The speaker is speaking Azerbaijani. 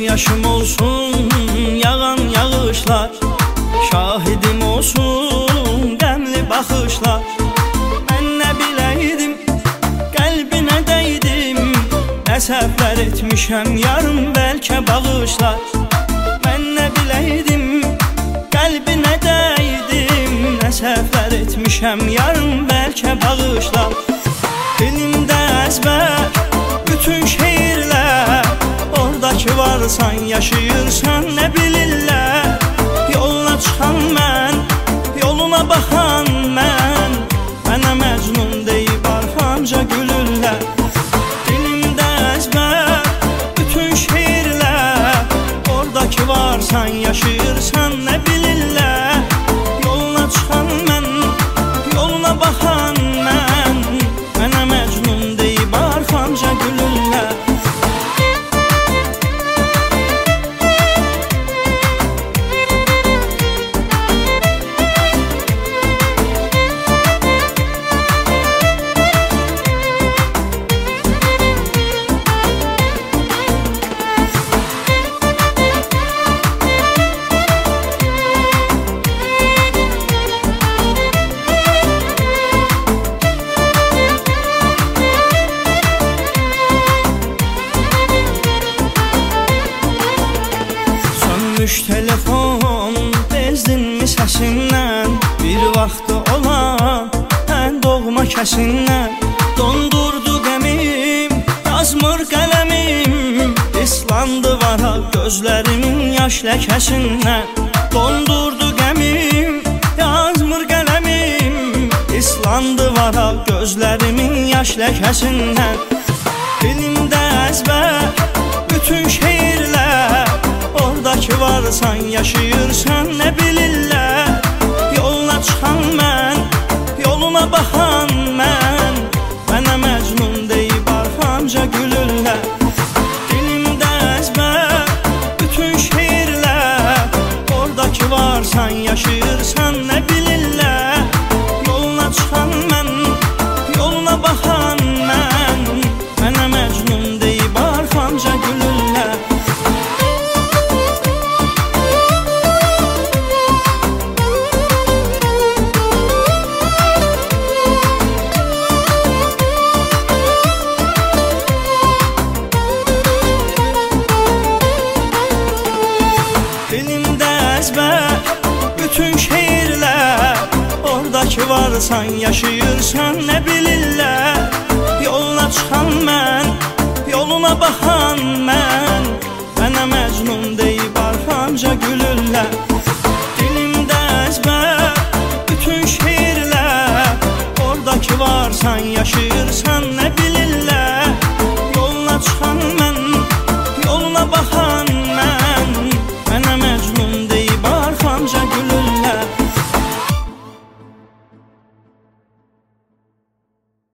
yaşım olsun yağan yağışlar, şahidim olsun qəmli baxışlar. Mən nə biləydim, qəlbinə dəydim, nə səhvlər etmişəm yarım bəlkə bağışlar. Mən nə biləydim, qəlbinə dəydim, nə səhvlər etmişəm yarım bəlkə bağışlar. Dilimdə əzbər bütün şeirlər, oradakı varsan, yaşayırsan, nə bilirlər. Yoluna çıxan mən, yoluna baxan mən, mənə məcnun deyib arxamca gülürlər. Dilimdə əzbər bütün şeirlər, oradakı varsan, yaşayırsan, nə bilirlər. Yoluna çıxan mən, yoluna baxan mən, mənə məcnun deyib arxamca gülürlər. Sönmüş telefon, bezdinmi səsindən, bir vaxtı olan ən doğma kəsindən. Dondurdu qəmim, yazmır qələmim, islandı varaq gözlərimin yaş ləkəsindən. Dondurdu qəmim, yazmır qələmim, islandı varaq gözlərimin yaş ləkəsindən. Dilimdə əzbər bütün şeirlər, oradakı varsan, yaşayırsan, nə bilirlər. Yoluna çıxan mən, yoluna baxan mən, mənə məcnun deyib arxamca gülürlər. Dilimdə əzbər bütün şeirlər, oradakı varsan, yaşayırsan, nə bilirlər. Yoluna çıxan mən, yoluna baxan mən, mənə məcnun deyib arxamca gülürlər. Dilimdə əzbər bütün şeirlər, oradakı varsan, yaşayırsan, nə bilirlər. Yoluna çıxan mən, yoluna baxan mən, mənə məcnun deyib arxamca gülürlər.